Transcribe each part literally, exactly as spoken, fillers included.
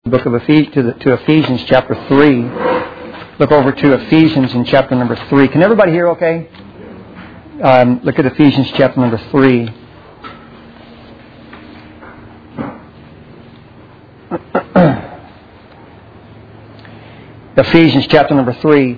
book of Ephesians, to, the, to Ephesians chapter three. Look over to Ephesians in chapter number three. Can everybody hear okay? Um, look at Ephesians chapter number three. Ephesians chapter number three.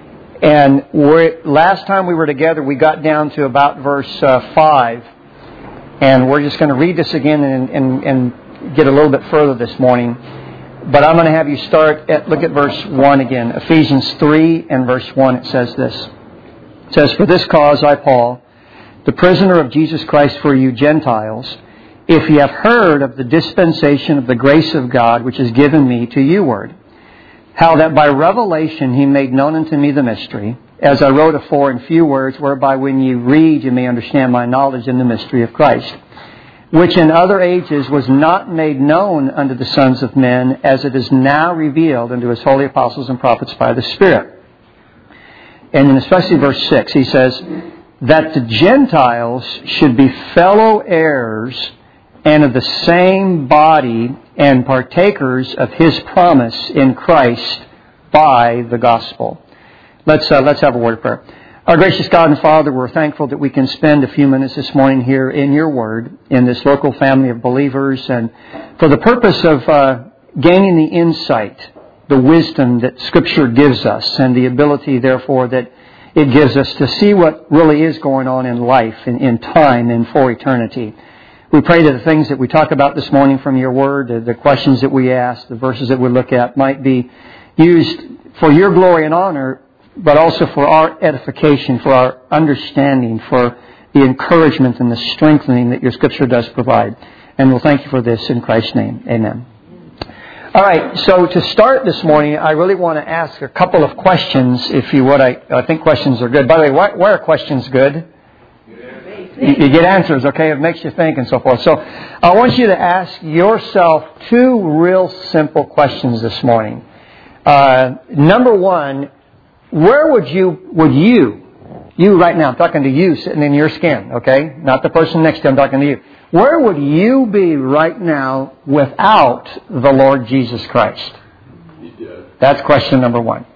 And we're, last time we were together, we got down to about verse uh, five. And we're just going to read this again and, and, and get a little bit further this morning. But I'm going to have you start at, look at verse one again. Ephesians three and verse one, it says this. It says, "For this cause I, Paul, the prisoner of Jesus Christ for you Gentiles, if ye have heard of the dispensation of the grace of God, which is given me to you ward, how that by revelation He made known unto me the mystery, as I wrote afore in few words, whereby when ye read you may understand my knowledge in the mystery of Christ, which in other ages was not made known unto the sons of men, as it is now revealed unto His holy apostles and prophets by the Spirit." And in especially verse six, he says, "that the Gentiles should be fellow heirs and of the same body and partakers of His promise in Christ by the gospel." Let's uh, let's have a word of prayer. Our gracious God and Father, we're thankful that we can spend a few minutes this morning here in Your Word, in this local family of believers, and for the purpose of uh, gaining the insight, the wisdom that Scripture gives us, and the ability, therefore, that it gives us to see what really is going on in life, in, in time, and for eternity. We pray that the things that we talk about this morning from Your Word, the, the questions that we ask, the verses that we look at, might be used for Your glory and honor, but also for our edification, for our understanding, for the encouragement and the strengthening that Your Scripture does provide. And we'll thank You for this in Christ's name. Amen. All right, so to start this morning, I really want to ask a couple of questions, if you would. I, I think questions are good. By the way, why, why are questions good? You, you get answers, okay? It makes you think and so forth. So I want you to ask yourself two real simple questions this morning. Uh, number one, Where would you, would you, you right now, I'm talking to you sitting in your skin, okay? Not the person next to you, I'm talking to you. Where would you be right now without the Lord Jesus Christ? That's question number one.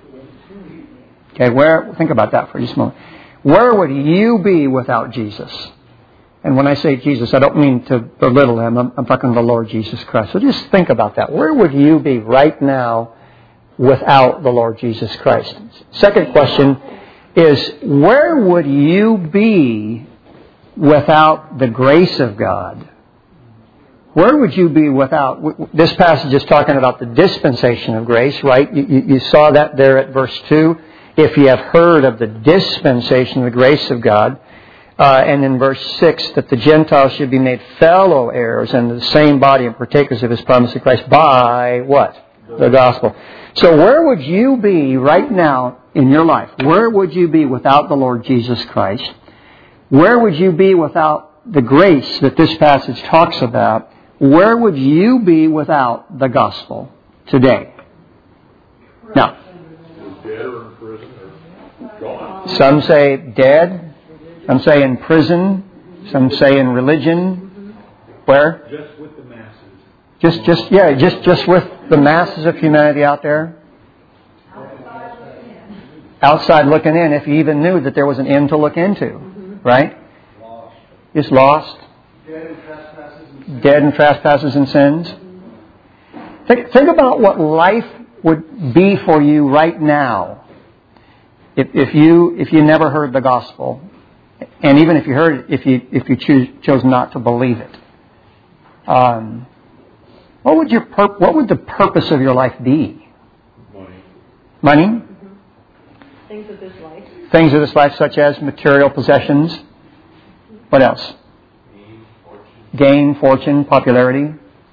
Okay, where, think about that for just a moment. Where would you be without Jesus? And when I say Jesus, I don't mean to belittle Him, I'm, I'm talking to the Lord Jesus Christ. So just think about that. Where would you be right now without the Lord Jesus Christ? Second question is, where would you be without the grace of God? Where would you be without... This passage is talking about the dispensation of grace, right? You, you, you saw that there at verse two. If you have heard of the dispensation of the grace of God. Uh, and in verse six, that the Gentiles should be made fellow heirs and the same body and partakers of His promise in Christ by what? The gospel. So where would you be right now in your life? Where would you be without the Lord Jesus Christ? Where would you be without the grace that this passage talks about? Where would you be without the gospel today? Now, some say dead. Some say in prison. Some say in religion. Where? Just with the masses. Just, just, yeah, just, just with the masses of humanity out there. Outside looking in, if you even knew that there was an end to look into, right? Lost. Just lost. Dead in trespasses and sins. Dead in trespasses and sins. Think, think about what life would be for you right now if, if you if you never heard the gospel, and even if you heard it, if you if you choose, chose not to believe it. Um, what would your pur- what would the purpose of your life be? Money. Money. Things of this life. Things of this life, such as material possessions. What else? Gain, fortune. Gain, fortune, popularity.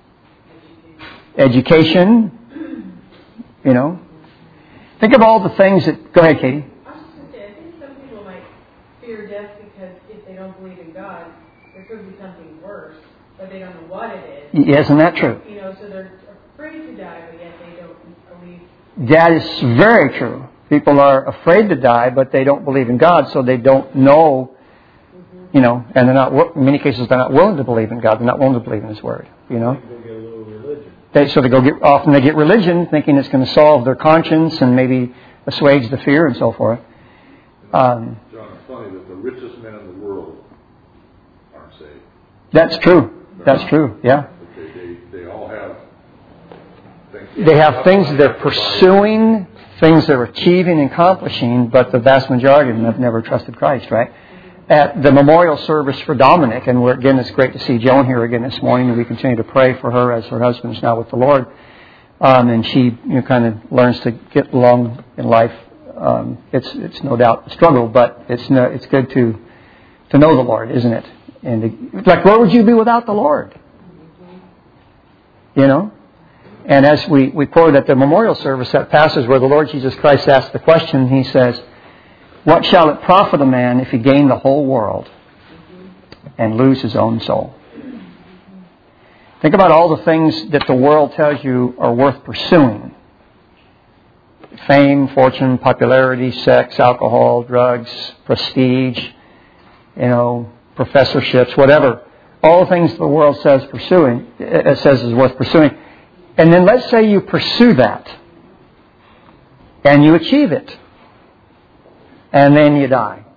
Education. You know. Think of all the things that... Go ahead, Katie. I was just going to say, I think some people might fear death because if they don't believe in God, there could be something worse, but they don't know what it is. Isn't that true? You know, so they're afraid to die, but yet they don't believe. That is very true. People are afraid to die, but they don't believe in God, so they don't know, you know, and they're not, in many cases, they're not willing to believe in God. They're not willing to believe in His Word, you know. They, so they go get, often they get religion thinking it's going to solve their conscience and maybe assuage the fear and so forth. Um, John, it's funny that the richest men in the world aren't saved. That's true. That's true, yeah. Okay, they, they all have things. They have things that they're pursuing, things they're achieving and accomplishing, but the vast majority of them have never trusted Christ, right? At the memorial service for Dominic, and we're, again, it's great to see Joan here again this morning, and we continue to pray for her as her husband is now with the Lord. Um, and she, you know, kind of learns to get along in life. Um, it's it's no doubt a struggle, but it's no, it's good to to know the Lord, isn't it? And to, like, where would you be without the Lord? You know. And as we we quoted at the memorial service, that passage where the Lord Jesus Christ asked the question, He says, "What shall it profit a man if he gain the whole world and lose his own soul?" Think about all the things that the world tells you are worth pursuing. Fame, fortune, popularity, sex, alcohol, drugs, prestige, you know, professorships, whatever. All the things the world says pursuing, it says is worth pursuing. And then let's say you pursue that and you achieve it. And then you die.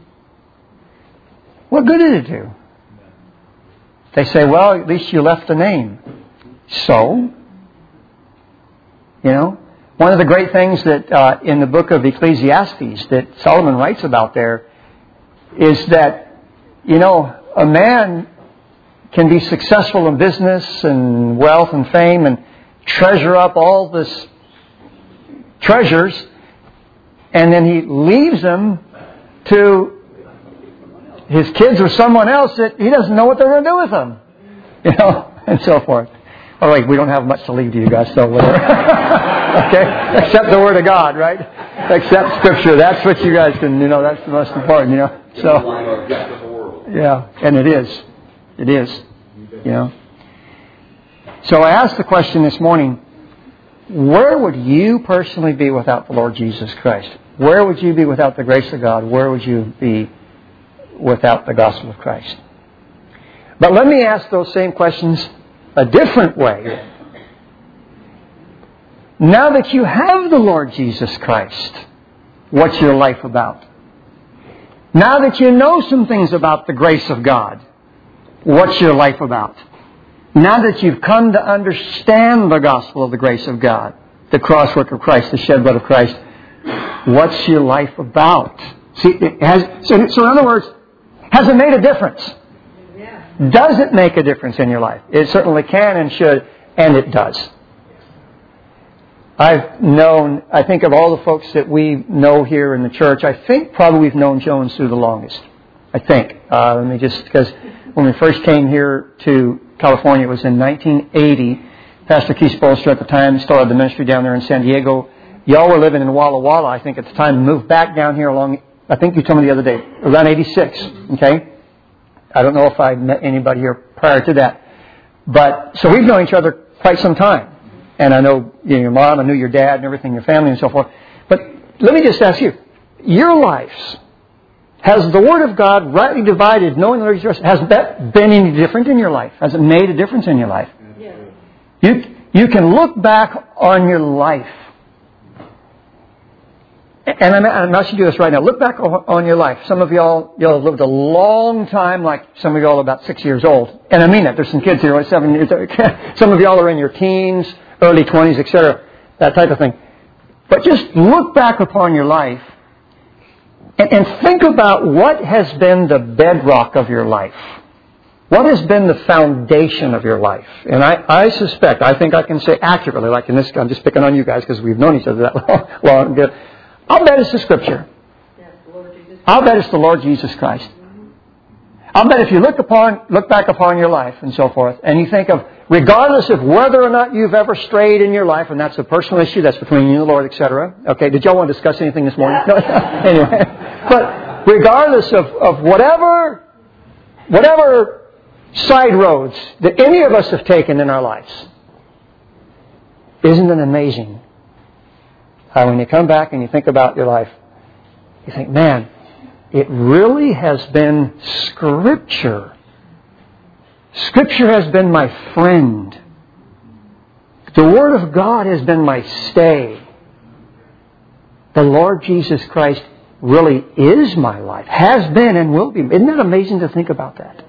What good did it do? They say, well, at least you left a name. So? You know? One of the great things that uh, in the book of Ecclesiastes that Solomon writes about there is that, you know, a man can be successful in business and wealth and fame and treasure up all this treasures, and then he leaves them to his kids or someone else that he doesn't know what they're going to do with them. You know, and so forth. Oh, wait, we don't have much to leave to you guys, so whatever. Okay? Except the Word of God, right? Except Scripture. That's what you guys can, you know, that's the most important, you know. So, yeah, and it is. It is. You know. So I asked the question this morning, where would you personally be without the Lord Jesus Christ? Where would you be without the grace of God? Where would you be without the gospel of Christ? But let me ask those same questions a different way. Now that you have the Lord Jesus Christ, what's your life about? Now that you know some things about the grace of God, what's your life about? Now that you've come to understand the gospel of the grace of God, the cross work of Christ, the shed blood of Christ, what's your life about? See, it has, so, so in other words, has it made a difference? Yeah. Does it make a difference in your life? It certainly can and should, and it does. I've known, I think of all the folks that we know here in the church, I think probably we've known Joe and Sue the longest. I think. Uh, let me just, because when we first came here to California, it was in nineteen eighty. Pastor Keith Spolster at the time started the ministry down there in San Diego. Y'all were living in Walla Walla, I think, at the time, moved back down here along, I think you told me the other day, around eighty-six, okay? I don't know if I met anybody here prior to that. But, so we've known each other quite some time. And I know, you know your mom, I knew your dad and everything, your family and so forth. But let me just ask you, your lives, has the Word of God rightly divided, knowing the Lord Jesus, has that been any different in your life? Has it made a difference in your life? Yes. You, you can look back on your life. And I'm, I'm asking you this right now. Look back on your life. Some of y'all, y'all have lived a long time, like some of y'all are about six years old. And I mean that. There's some kids here, like seven years old. Some of y'all are in your teens, early twenties, et cetera. That type of thing. But just look back upon your life and, and think about what has been the bedrock of your life. What has been the foundation of your life? And I, I suspect, I think I can say accurately, like in this, I'm just picking on you guys because we've known each other that long. long good. I'll bet it's the Scripture. Yes, the Lord Jesus. I'll bet it's the Lord Jesus Christ. I'll bet if you look upon, look back upon your life and so forth, and you think of, regardless of whether or not you've ever strayed in your life, and that's a personal issue, that's between you and the Lord, et cetera. Okay, did y'all want to discuss anything this morning? No. Anyway, but regardless of, of whatever, whatever side roads that any of us have taken in our lives, isn't it amazing how when you come back and you think about your life, you think, man, it really has been Scripture. Scripture has been my friend. The Word of God has been my stay. The Lord Jesus Christ really is my life. Has been and will be. Isn't that amazing to think about that?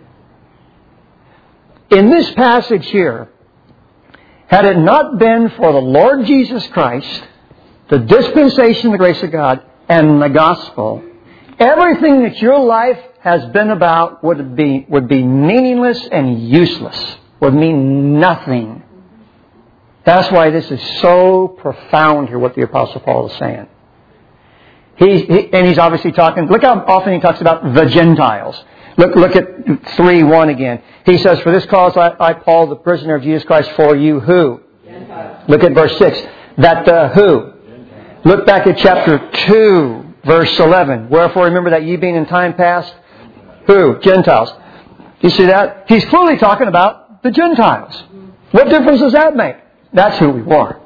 In this passage here, had it not been for the Lord Jesus Christ, the dispensation of the grace of God, and the gospel, everything that your life has been about would be, would be meaningless and useless. Would mean nothing. That's why this is so profound here, what the Apostle Paul is saying. He, he, and he's obviously talking, look how often he talks about the Gentiles. Look, look at three one again. He says, for this cause I, I, Paul, the prisoner of Jesus Christ, for you who? Gentiles. Look at verse six. That the who? Gentiles. Look back at chapter two, verse eleven. Wherefore remember that ye being in time past, who? Gentiles. You see that? He's clearly talking about the Gentiles. What difference does that make? That's who we are.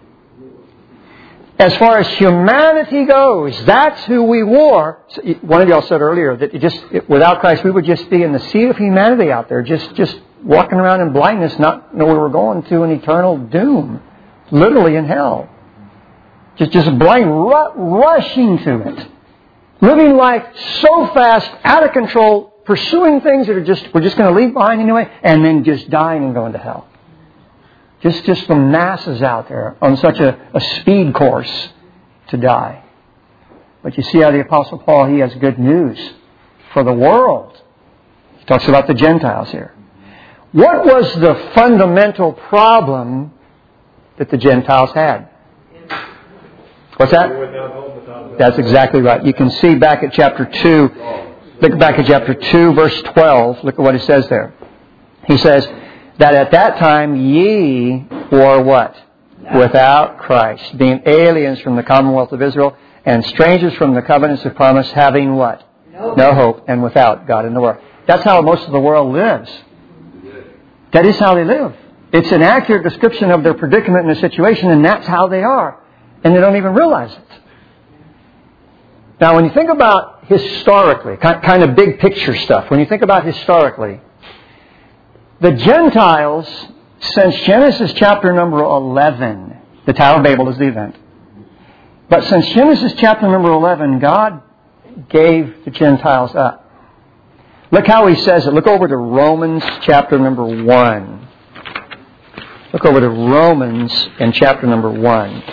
As far as humanity goes, that's who we were. One of y'all said earlier that it just without Christ we would just be in the sea of humanity out there, just just walking around in blindness, not know where we're going to an eternal doom, literally in hell. Just just blind, ru- rushing to it, living life so fast, out of control, pursuing things that are just we're just going to leave behind anyway, and then just dying and going to hell. Just, just the masses out there on such a, a speed course to die. But you see how the Apostle Paul, he has good news for the world. He talks about the Gentiles here. What was the fundamental problem that the Gentiles had? What's that? That's exactly right. You can see back at chapter two, look back at chapter two, verse twelve. Look at what it says there. He says, that at that time ye were what? Without Christ, being aliens from the commonwealth of Israel, and strangers from the covenants of promise, having what? No, no hope, and without God in the world. That's how most of the world lives. That is how they live. It's an accurate description of their predicament and their situation, and that's how they are. And they don't even realize it. Now, when you think about historically, kind of big picture stuff, when you think about historically, the Gentiles, since Genesis chapter number eleven, the Tower of Babel is the event. But since Genesis chapter number eleven, God gave the Gentiles up. Look how he says it. Look over to Romans chapter number one. Look over to Romans in chapter number one.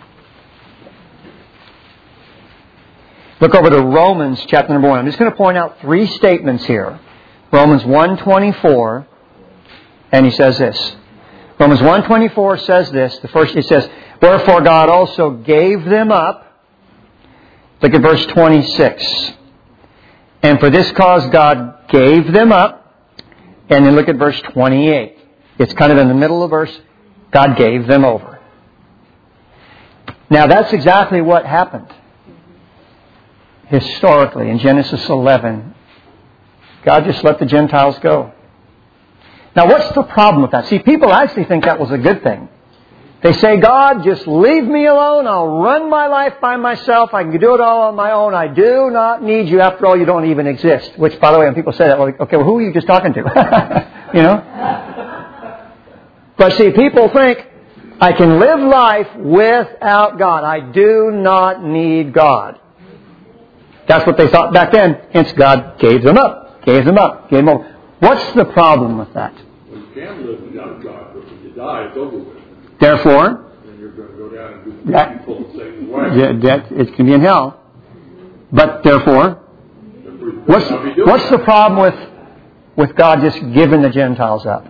Look over to Romans chapter number one. I'm just going to point out three statements here. Romans one twenty-four. And he says this. Romans one twenty-four says this. The first, he says, wherefore God also gave them up. Look at verse twenty-six. And for this cause God gave them up. And then look at verse twenty-eight. It's kind of in the middle of the verse. God gave them over. Now that's exactly what happened. Historically, in Genesis eleven, God just let the Gentiles go. Now, what's the problem with that? See, people actually think that was a good thing. They say, God, just leave me alone. I'll run my life by myself. I can do it all on my own. I do not need you. After all, you don't even exist. Which, by the way, when people say that, well, okay, well, who are you just talking to? You know? But see, people think, I can live life without God. I do not need God. That's what they thought back then. Hence, God gave them up. Gave them up. Gave them up. What's the problem with that? Well, you can live without God, but when you die, it's over with. Therefore, then you're going to go down and do the that, people the same way. Yeah, that, it can be in hell. But therefore, what's, what's the problem with with God just giving the Gentiles up?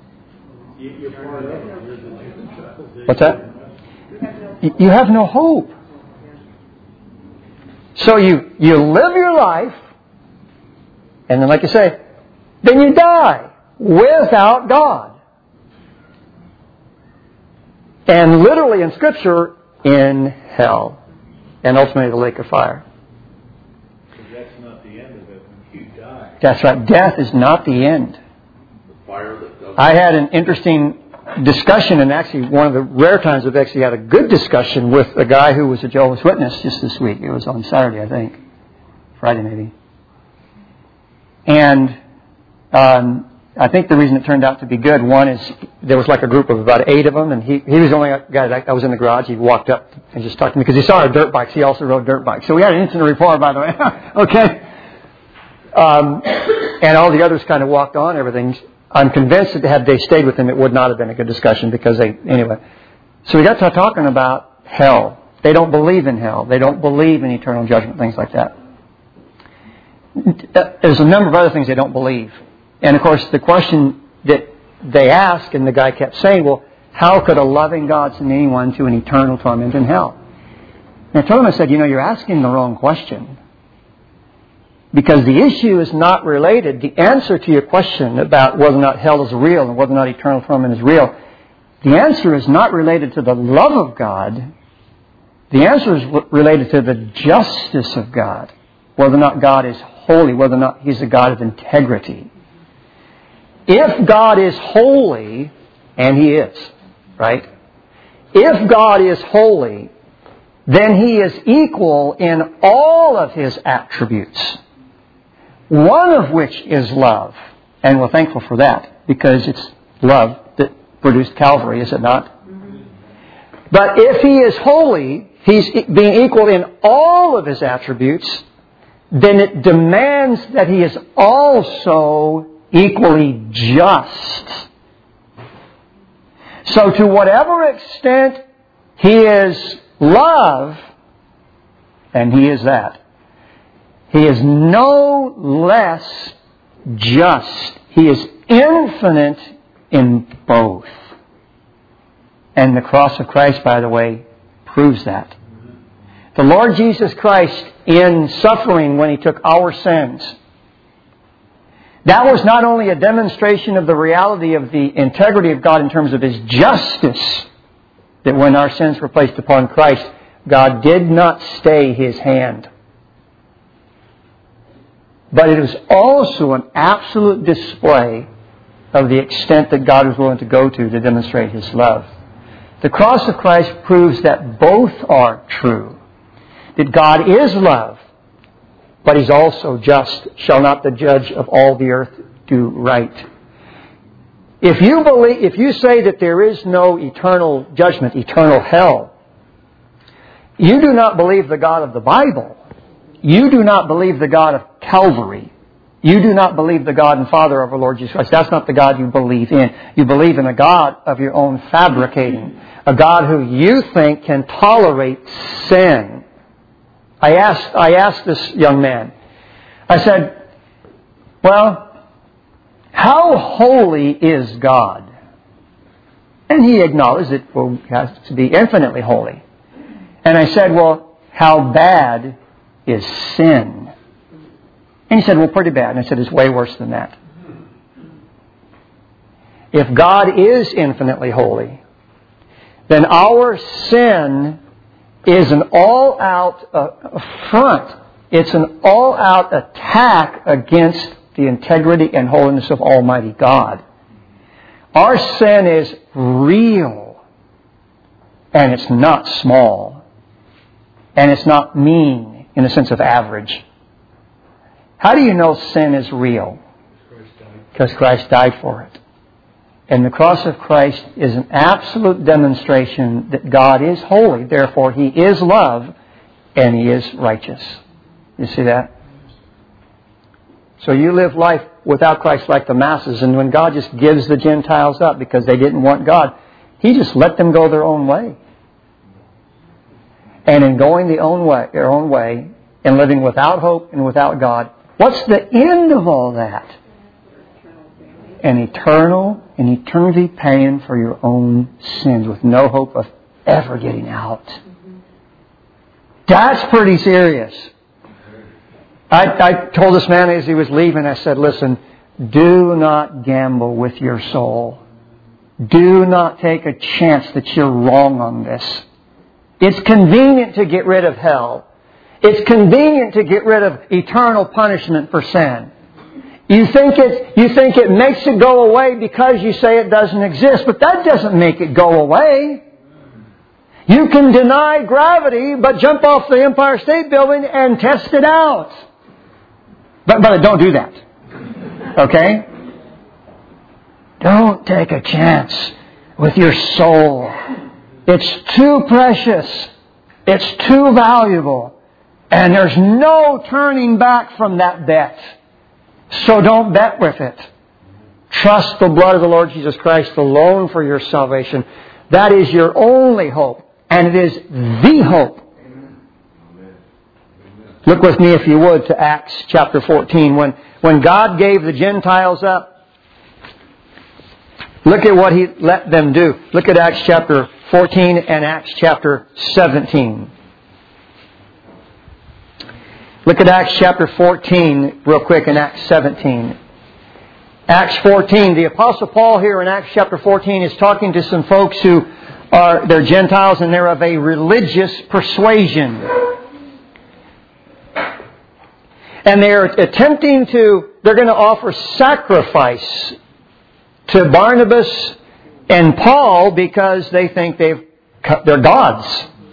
What's that? You have no hope. So you, you live your life, and then like you say, then you die without God. And literally in Scripture, in hell. And ultimately the lake of fire. But that's not the end of it when you die. That's right. Death is not the end. The fire that doesn't. I had an interesting discussion, and actually one of the rare times I've actually had a good discussion with a guy who was a Jehovah's Witness just this week. It was on Saturday, I think. Friday maybe. And um, I think the reason it turned out to be good, one is there was like a group of about eight of them, and he, he was the only guy that I was in the garage. He walked up and just talked to me because he saw our dirt bikes. He also rode dirt bikes. So we had an instant rapport, by the way. Okay? Um, and all the others kind of walked on everything. I'm convinced that had they stayed with him, it would not have been a good discussion because they, anyway. So we got to talking about hell. They don't believe in hell. They don't believe in eternal judgment, things like that. There's a number of other things they don't believe. And of course, the question that they asked, and the guy kept saying, well, how could a loving God send anyone to an eternal torment in hell? And I told him, I said, you know, you're asking the wrong question. Because the issue is not related, the answer to your question about whether or not hell is real and whether or not eternal torment is real, the answer is not related to the love of God. The answer is related to the justice of God. Whether or not God is holy, whether or not He's a God of integrity. If God is holy, and He is, right? If God is holy, then He is equal in all of His attributes. One of which is love. And we're thankful for that, because it's love that produced Calvary, is it not? Mm-hmm. But if He is holy, He's being equal in all of His attributes, then it demands that He is also equally just. So to whatever extent He is love, and He is that, He is no less just. He is infinite in both. And the cross of Christ, by the way, proves that. The Lord Jesus Christ, in suffering when He took our sins, that was not only a demonstration of the reality of the integrity of God in terms of His justice, that when our sins were placed upon Christ, God did not stay His hand. But it was also an absolute display of the extent that God was willing to go to to demonstrate His love. The cross of Christ proves that both are true. That God is love, but He's also just. Shall not the judge of all the earth do right? If you believe, if you say that there is no eternal judgment, eternal hell, you do not believe the God of the Bible. You do not believe the God of Calvary. You do not believe the God and Father of our Lord Jesus Christ. That's not the God you believe in. You believe in a God of your own fabricating. A God who you think can tolerate sin. I asked, I asked this young man, I said, well, how holy is God? And he acknowledged that well, he has to be infinitely holy. And I said, well, how bad is sin? And he said, well, pretty bad. And I said, it's way worse than that. If God is infinitely holy, then our sin is an all-out affront. It's an all-out attack against the integrity and holiness of Almighty God. Our sin is real. And it's not small. And it's not mean in the sense of average. How do you know sin is real? Because Christ died for it. And the cross of Christ is an absolute demonstration that God is holy, therefore He is love, and He is righteous. You see that? So you live life without Christ like the masses, and when God just gives the Gentiles up because they didn't want God, He just let them go their own way. And in going the own way, their own way, and living without hope and without God, what's the end of all that? An eternal, an eternity paying for your own sins with no hope of ever getting out. That's pretty serious. I, I told this man as he was leaving, I said, listen, do not gamble with your soul. Do not take a chance that you're wrong on this. It's convenient to get rid of hell. It's convenient to get rid of eternal punishment for sin. You think it, you think it makes it go away because you say it doesn't exist, but that doesn't make it go away. You can deny gravity, but jump off the Empire State Building and test it out. But, but don't do that. Okay? Don't take a chance with your soul. It's too precious. It's too valuable. And there's no turning back from that bet. So don't bet with it. Trust the blood of the Lord Jesus Christ alone for your salvation. That is your only hope. And it is the hope. Look with me, if you would, to Acts chapter fourteen. When, when God gave the Gentiles up, look at what He let them do. Look at Acts chapter fourteen and Acts chapter seventeen. Look at Acts chapter fourteen real quick and Acts seventeen. Acts fourteen, the Apostle Paul here in Acts chapter fourteen is talking to some folks who are, they're Gentiles and they're of a religious persuasion. And they're attempting to, they're going to offer sacrifice to Barnabas and Paul because they think they've, they're gods.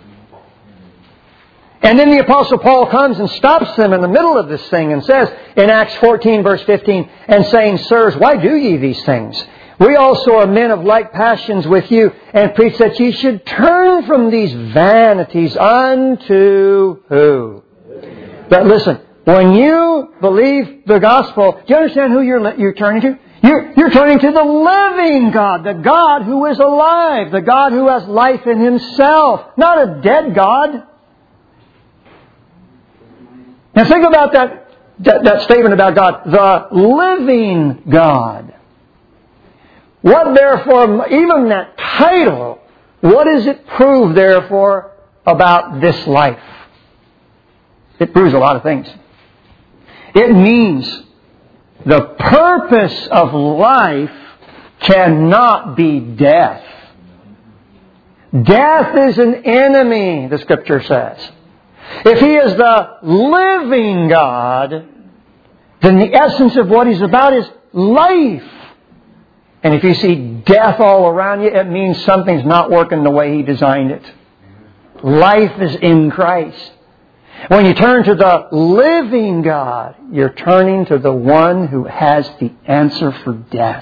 And then the Apostle Paul comes and stops them in the middle of this thing and says in Acts fourteen verse fifteen, and saying, Sirs, why do ye these things? We also are men of like passions with you, and preach that ye should turn from these vanities unto who? But listen, when you believe the gospel, do you understand who you're, you're turning to? You're, you're turning to the living God, the God who is alive, the God who has life in Himself, not a dead God. Now think about that, that, that statement about God, the living God. What therefore, even that title, what does it prove therefore about this life? It proves a lot of things. It means the purpose of life cannot be death. Death is an enemy, the Scripture says. If He is the living God, then the essence of what He's about is life. And if you see death all around you, it means something's not working the way He designed it. Life is in Christ. When you turn to the living God, you're turning to the one who has the answer for death.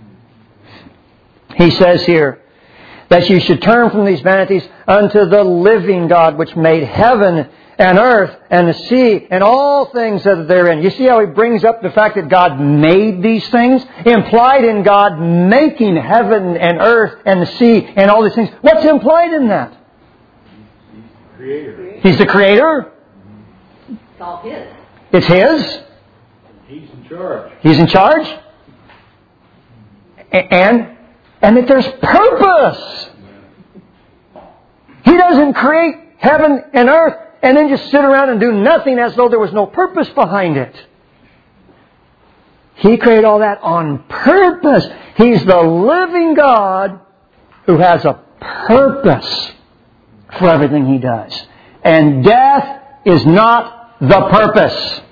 He says here that you should turn from these vanities unto the living God, which made heaven and earth and the sea and all things that are therein. You see how he brings up the fact that God made these things? Implied in God making heaven and earth and the sea and all these things. What's implied in that? Creator. He's the Creator. It's all His. It's His. He's in charge. He's in charge. And, and that there's purpose. He doesn't create heaven and earth and then just sit around and do nothing as though there was no purpose behind it. He created all that on purpose. He's the living God who has a purpose for everything He does. And death is not the purpose.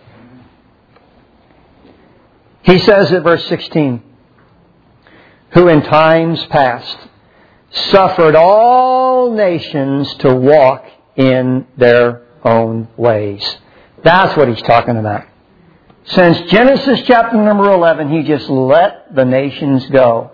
He says in verse sixteen, who in times past suffered all nations to walk in their own ways. That's what he's talking about. Since Genesis chapter number eleven, He just let the nations go.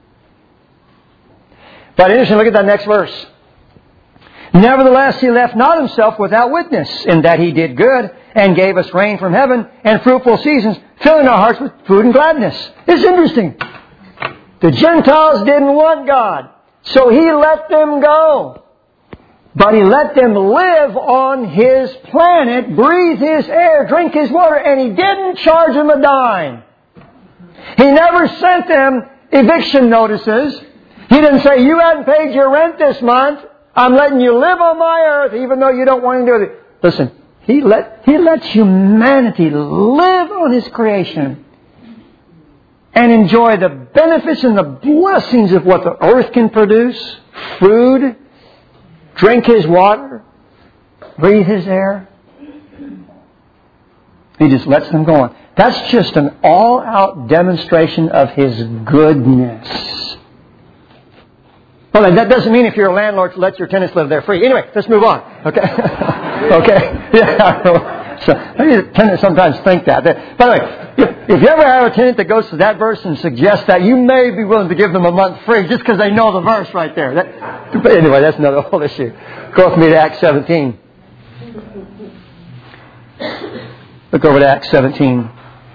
But interesting, look at that next verse. Nevertheless, He left not Himself without witness, in that He did good, and gave us rain from heaven, and fruitful seasons, filling our hearts with food and gladness. It's interesting. The Gentiles didn't want God, so He let them go. But He let them live on His planet, breathe His air, drink His water, and He didn't charge them a dime. He never sent them eviction notices. He didn't say, you hadn't paid your rent this month. I'm letting you live on my earth even though you don't want to do it. Listen, He let He lets humanity live on His creation and enjoy the benefits and the blessings of what the earth can produce. Food, drink His water, breathe His air. He just lets them go on. That's just an all-out demonstration of His goodness. Well, that doesn't mean if you're a landlord to let your tenants live there free. Anyway, let's move on. Okay? Okay? Yeah. So maybe the tenants sometimes think that. By the way, If you ever have a tenant that goes to that verse and suggests that, you may be willing to give them a month free just because they know the verse right there. That, but anyway, that's another whole issue. Go with me to Acts seventeen. Look over to Acts seventeen.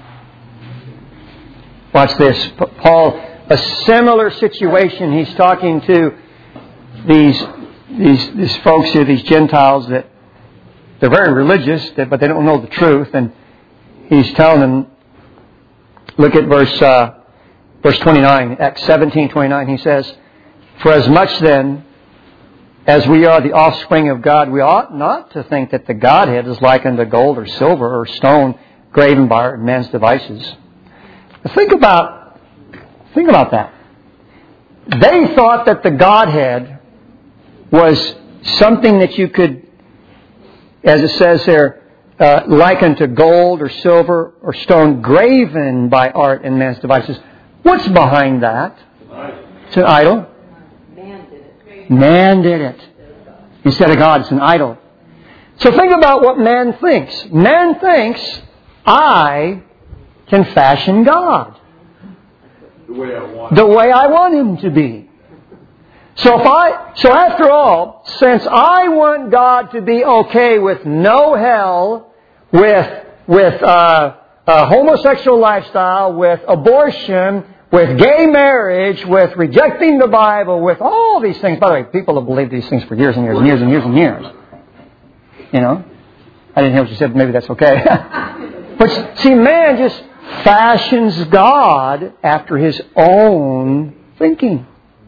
Watch this. Paul, a similar situation. He's talking to these these these folks here, these Gentiles that they're very religious, but they don't know the truth. And he's telling them, look at verse uh, verse twenty-nine, Acts seventeen twenty-nine. He says, "For as much then as we are the offspring of God, we ought not to think that the Godhead is like unto gold or silver or stone graven by man's devices." Think about, think about that. They thought that the Godhead was something that you could, as it says there, uh, liken to gold or silver or stone graven by art and man's devices. What's behind that? It's an idol. Man did it. Man did it. Instead of God, it's an idol. So think about what man thinks. Man thinks, I can fashion God The way I want the way I want Him to be. So if I, so after all, since I want God to be okay with no hell, with with uh, a homosexual lifestyle, with abortion, with gay marriage, with rejecting the Bible, with all these things. By the way, people have believed these things for years and years and years and years and years. You know, I didn't hear what you said. Maybe that's okay. But see, man just fashions God after his own thinking.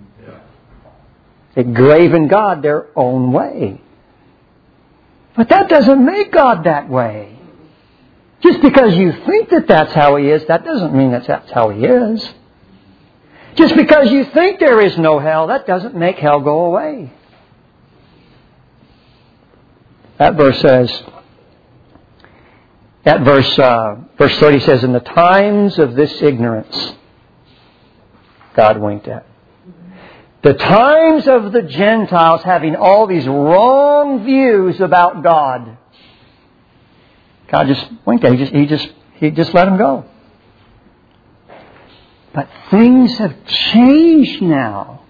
They graven God their own way. But that doesn't make God that way. Just because you think that that's how He is, that doesn't mean that that's how He is. Just because you think there is no hell, that doesn't make hell go away. That verse says, that verse, uh, verse thirty says, "In the times of this ignorance," God winked at. The times of the Gentiles having all these wrong views about God, God just winked at. He just, he just, he just let them go. But things have changed now.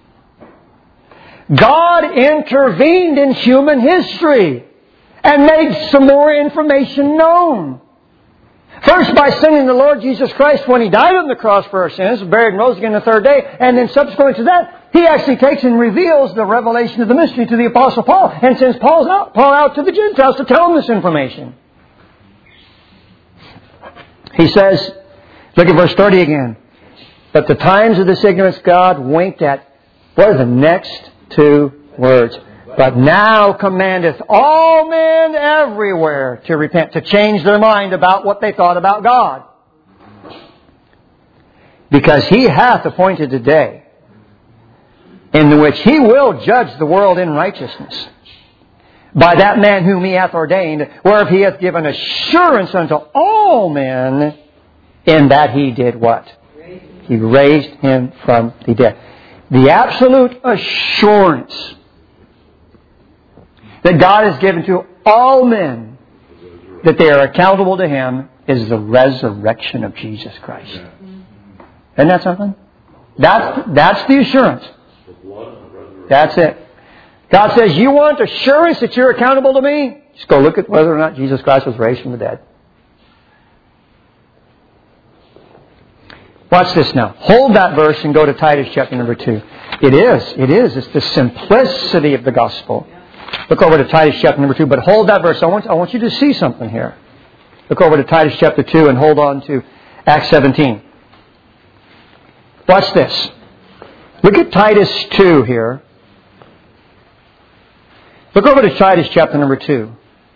God intervened in human history and made some more information known. First by sending the Lord Jesus Christ when He died on the cross for our sins, buried and rose again the third day, and then subsequent to that, He actually takes and reveals the revelation of the mystery to the Apostle Paul and sends Paul out, Paul out to the Gentiles to tell them this information. He says, look at verse thirty again. "But the times of this ignorance God winked at." What are the next two words? "But now commandeth all men everywhere to repent," to change their mind about what they thought about God. "Because He hath appointed a day in which He will judge the world in righteousness by that man whom He hath ordained, whereof He hath given assurance unto all men, in that He did what? He raised Him from the dead." The absolute assurance that God has given to all men that they are accountable to Him is the resurrection of Jesus Christ. Isn't that something? That's, that's the assurance. That's it. God says, you want assurance that you're accountable to me? Just go look at whether or not Jesus Christ was raised from the dead. Watch this now. Hold that verse and go to Titus chapter number two. It is. It is. It's the simplicity of the gospel. Look over to Titus chapter number two. But hold that verse. I want, I want you to see something here. Look over to Titus chapter two and hold on to Acts seventeen. Watch this. Look at Titus two here. Look over to Titus chapter number two.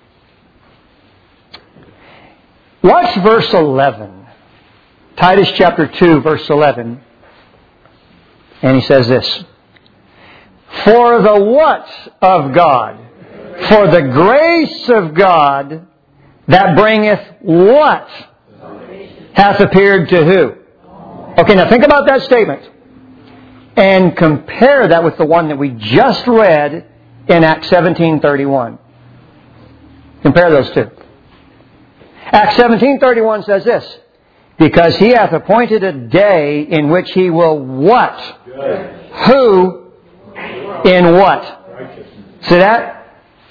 Watch verse eleven. Titus chapter two, verse eleven. And he says this. "For the what of God? For the grace of God that bringeth what? Hath appeared to who?" Okay, now think about that statement. And compare that with the one that we just read in Acts seventeen thirty-one. Compare those two. Acts seventeen thirty-one says this. Because He hath appointed a day in which He will what? Judge. Who? In what? Righteousness. See that?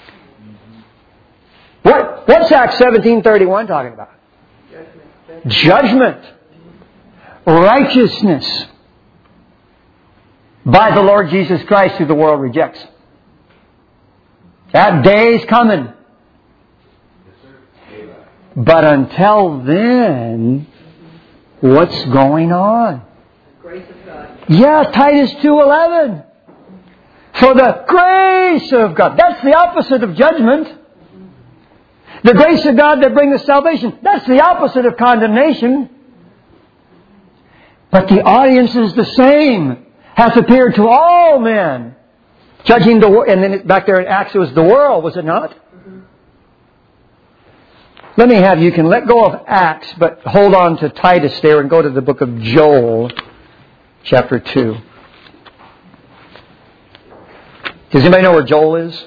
What, what's Acts seventeen thirty-one talking about? Judgment. Righteousness. By the Lord Jesus Christ, who the world rejects. That day's coming. But until then, what's going on? Grace of God. Yeah, Titus two eleven. For the grace of God. That's the opposite of judgment. The grace of God that brings salvation. That's the opposite of condemnation. But the audience is the same. Hath appeared to all men. Judging the world. And then it, back there in Acts it was the world, was it not? Mm-hmm. Let me have you can let go of Acts, but hold on to Titus there and go to the book of Joel, chapter two. Does anybody know where Joel is?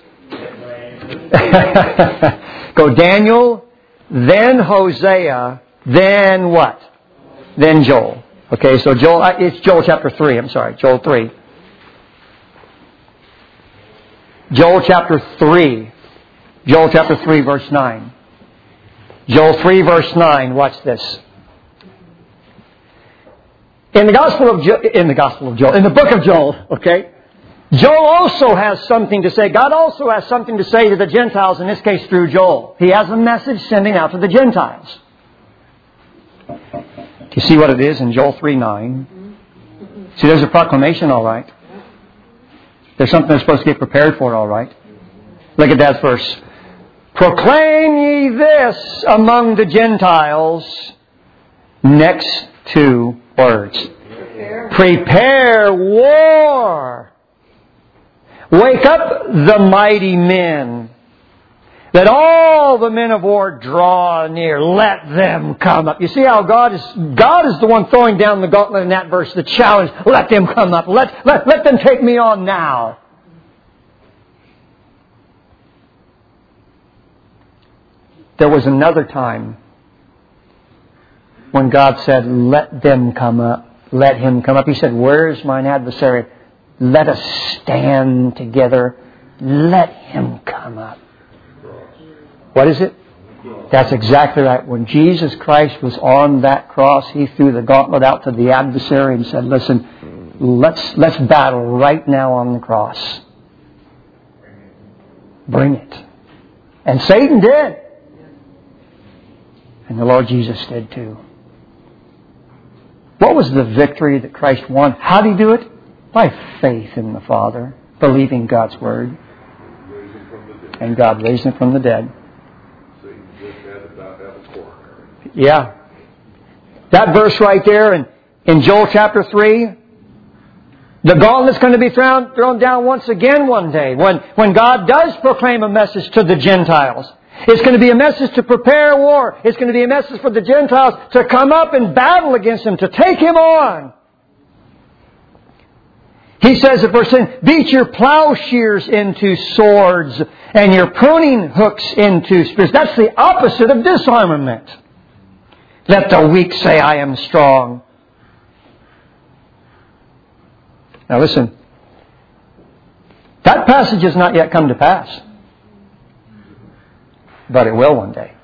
Go Daniel, then Hosea, then what? Then Joel. Okay, so Joel, it's Joel chapter three, I'm sorry, Joel three. Joel chapter three. Joel chapter three, verse nine. Joel three, verse nine, watch this. In the Gospel of jo- in the Gospel of Joel, in the book of Joel, okay, Joel also has something to say. God also has something to say to the Gentiles, in this case through Joel. He has a message sending out to the Gentiles. Do you see what it is in Joel three nine? See, there's a proclamation, all right. There's something they're supposed to get prepared for, all right. Look at that verse. Proclaim ye this among the Gentiles. Next two words. Prepare, Prepare war. Wake up the mighty men. Let all the men of war draw near. Let them come up. You see how God is God is the one throwing down the gauntlet in that verse, the challenge. Let them come up. Let, let, let them take me on now. There was another time when God said, let them come up. Let him come up. He said, where is mine adversary? Let us stand together. Let him come up. What is it? That's exactly right. When Jesus Christ was on that cross, He threw the gauntlet out to the adversary and said, listen, let's, let's battle right now on the cross. Bring it. And Satan did. And the Lord Jesus did too. What was the victory that Christ won? How did He do it? By faith in the Father, believing God's Word. And God raised Him from the dead. Yeah. That verse right there in, in Joel chapter three, the gauntlet's going to be thrown, thrown down once again one day when, when God does proclaim a message to the Gentiles. It's going to be a message to prepare war. It's going to be a message for the Gentiles to come up and battle against Him, to take Him on. He says in verse ten, beat your plowshares into swords and your pruning hooks into spears. That's the opposite of disarmament. Let the weak say, I am strong. Now listen. That passage has not yet come to pass. But it will one day.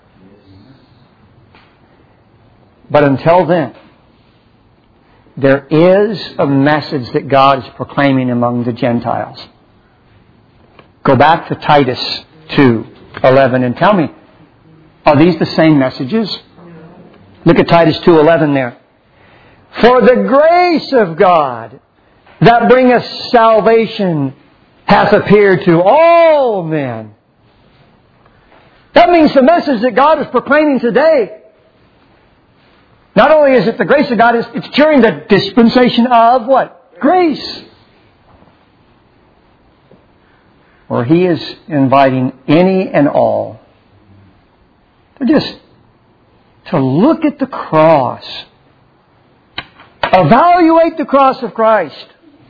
But until then, there is a message that God is proclaiming among the Gentiles. Go back to Titus two eleven and tell me, are these the same messages? Look at Titus two eleven there. For the grace of God that bringeth salvation hath appeared to all men. That means the message that God is proclaiming today, not only is it the grace of God, it's during the dispensation of what? Grace. Where He is inviting any and all to just to look at the cross. Evaluate the cross of Christ.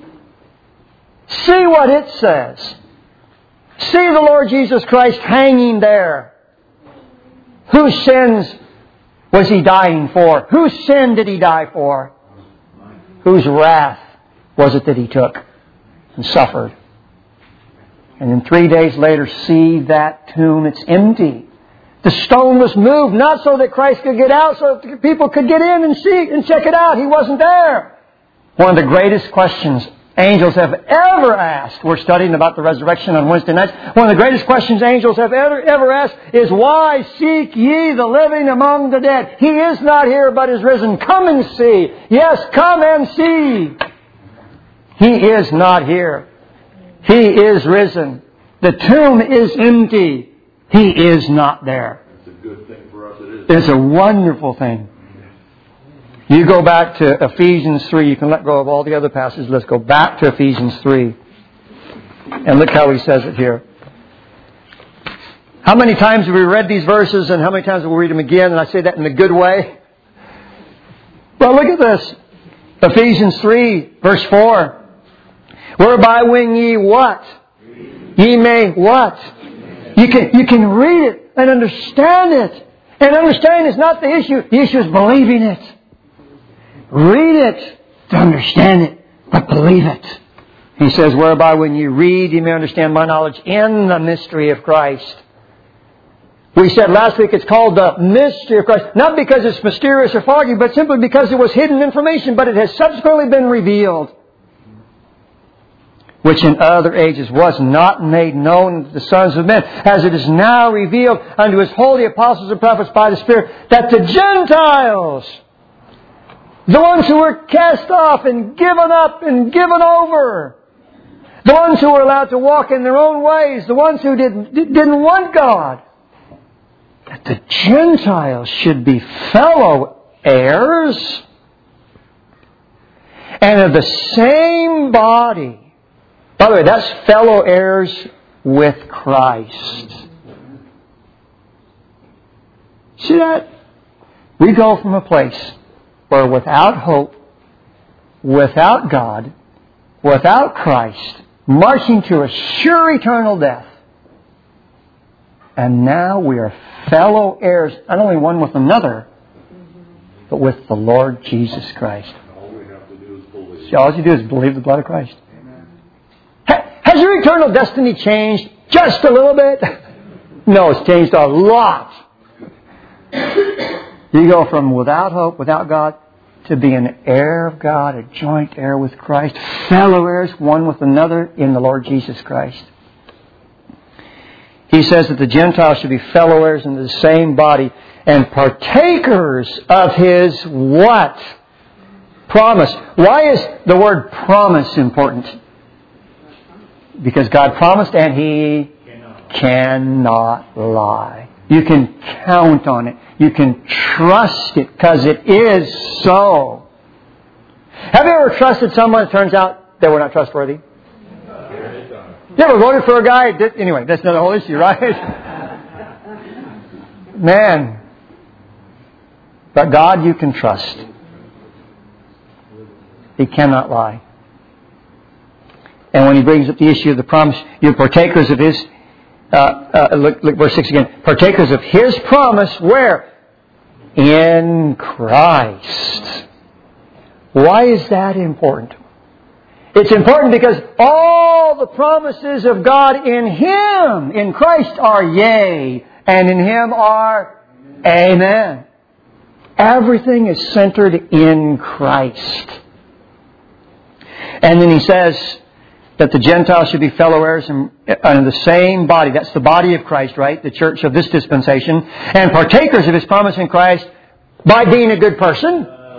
See what it says. See the Lord Jesus Christ hanging there, whose sins was He dying for? Whose sin did He die for? Whose wrath was it that He took and suffered? And then three days later, see that tomb, it's empty. The stone was moved, not so that Christ could get out, so that people could get in and see and check it out. He wasn't there. One of the greatest questions angels have ever asked. We're studying about the resurrection on Wednesday nights. One of the greatest questions angels have ever, ever asked is, why seek ye the living among the dead? He is not here, but is risen. Come and see. Yes, come and see. He is not here. He is risen. The tomb is empty. He is not there. It's a good thing for us. It is. It's a wonderful thing. You go back to Ephesians three. You can let go of all the other passages. Let's go back to Ephesians three. And look how he says it here. How many times have we read these verses and how many times will we read them again? And I say that in a good way. Well, look at this. Ephesians three, verse four. Whereby when ye what? Ye may what? You can, you can read it and understand it. And understanding is not the issue. The issue is believing it. Read it to understand it, but believe it. He says, whereby when you read, you may understand my knowledge in the mystery of Christ. We said last week it's called the mystery of Christ. Not because it's mysterious or foggy, but simply because it was hidden information, but it has subsequently been revealed. Which in other ages was not made known to the sons of men, as it is now revealed unto His holy apostles and prophets by the Spirit, that the Gentiles, the ones who were cast off and given up and given over, the ones who were allowed to walk in their own ways, the ones who didn't, didn't want God, that the Gentiles should be fellow heirs and of the same body. By the way, that's fellow heirs with Christ. See that? We go from a place where without hope, without God, without Christ, marching to a sure eternal death. And now we are fellow heirs, not only one with another, but with the Lord Jesus Christ. All we have to do is believe. So all you do is believe the blood of Christ. Has your eternal destiny changed just a little bit? No, it's changed a lot. You go from without hope, without God, to be an heir of God, a joint heir with Christ, fellow heirs one with another in the Lord Jesus Christ. He says that the Gentiles should be fellow heirs in the same body and partakers of His what? Promise. Why is the word promise important? Because God promised and He cannot. cannot lie. You can count on it. You can trust it because it is so. Have you ever trusted someone that turns out they were not trustworthy? You ever voted for a guy? That, anyway, that's not the whole issue, right? Man. But God you can trust. He cannot lie. And when he brings up the issue of the promise, you're partakers of His, uh, uh, look, look verse six again, partakers of His promise, where? In Christ. Why is that important? It's important because all the promises of God in Him, in Christ, are yea, and in Him are amen. Everything is centered in Christ. And then he says that the Gentiles should be fellow heirs in, in the same body. That's the body of Christ, right? The church of this dispensation. And partakers of His promise in Christ by being a good person.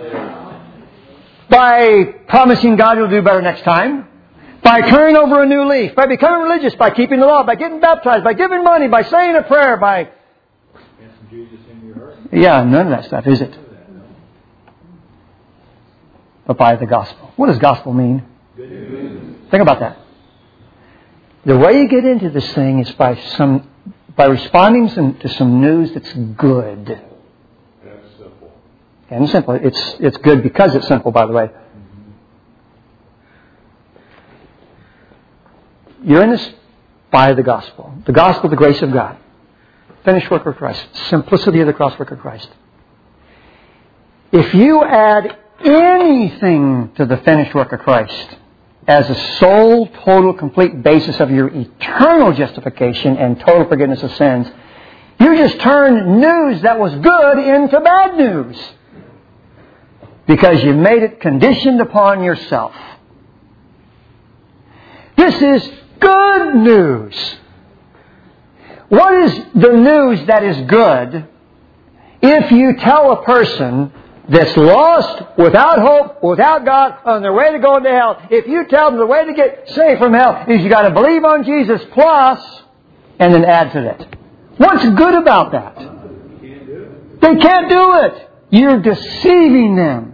By promising God you'll do better next time. By turning over a new leaf. By becoming religious. By keeping the law. By getting baptized. By giving money. By saying a prayer. By... Jesus in your heart. Yeah, none of that stuff, is it? But by the gospel. What does gospel mean? Good news. Think about that. The way you get into this thing is by some by responding some, to some news that's good. That's simple. And simple. It's it's good because it's simple, by the way. You're in this by the gospel. The gospel, the grace of God. Finished work of Christ. Simplicity of the cross work of Christ. If you add anything to the finished work of Christ as a sole, total, complete basis of your eternal justification and total forgiveness of sins, you just turned news that was good into bad news. Because you made it conditioned upon yourself. This is good news. What is the news that is good if you tell a person that's lost, without hope, without God, on their way to go to hell, if you tell them the way to get saved from hell is you got to believe on Jesus plus, and then add to that. What's good about that? They can't do it. You're deceiving them.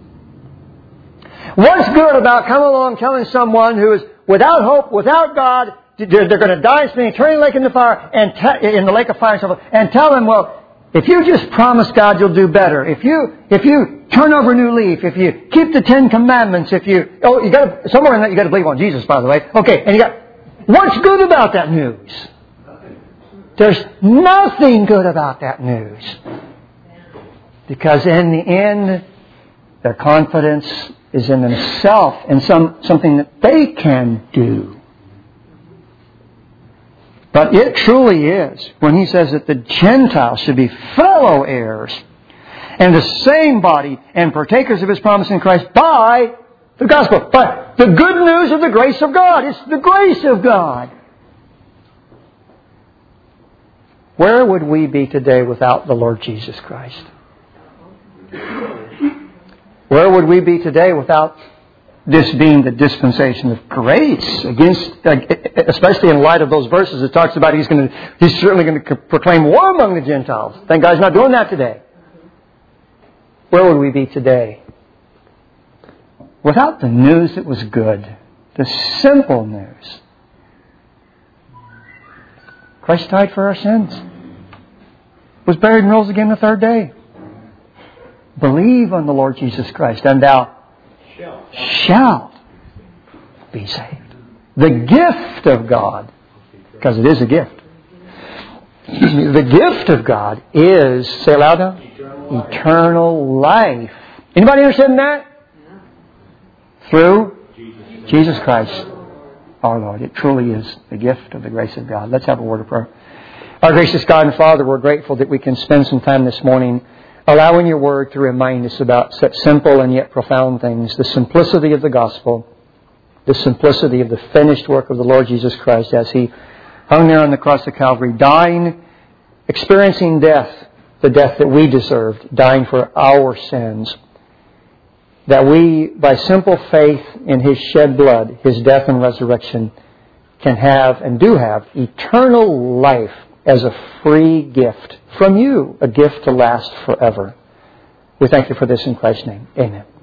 What's good about coming along telling someone who is without hope, without God, they're, they're going to die and spend eternity lake in the fire, and te- in the lake of fire and so forth, and tell them, well, if you just promise God, you'll do better. If you if you turn over a new leaf, if you keep the Ten Commandments, if you oh you got to, somewhere in that you got to believe on Jesus, by the way. Okay, and you got what's good about that news? There's nothing good about that news, because in the end, their confidence is in themselves and some something that they can do. But it truly is when he says that the Gentiles should be fellow heirs and the same body and partakers of His promise in Christ by the gospel. But the good news of the grace of God. It's the grace of God. Where would we be today without the Lord Jesus Christ? Where would we be today without this being the dispensation of grace, against, especially in light of those verses it talks about he's going to, he's certainly going to proclaim war among the Gentiles. Thank God He's not doing that today. Where would we be today without the news that was good, the simple news? Christ died for our sins, was buried and rose again the third day. Believe on the Lord Jesus Christ, and thou shalt be saved. The gift of God, because it is a gift. Excuse me, the gift of God is, say it loud now, eternal life. Eternal life. Anybody understand that? Yeah. Through Jesus. Jesus Christ, our Lord. It truly is the gift of the grace of God. Let's have a word of prayer. Our gracious God and Father, we're grateful that we can spend some time this morning allowing Your Word to remind us about such simple and yet profound things. The simplicity of the gospel. The simplicity of the finished work of the Lord Jesus Christ as He hung there on the cross of Calvary, dying, experiencing death, the death that we deserved, dying for our sins. That we, by simple faith in His shed blood, His death and resurrection, can have and do have eternal life as a free gift from You, a gift to last forever. We thank You for this in Christ's name. Amen.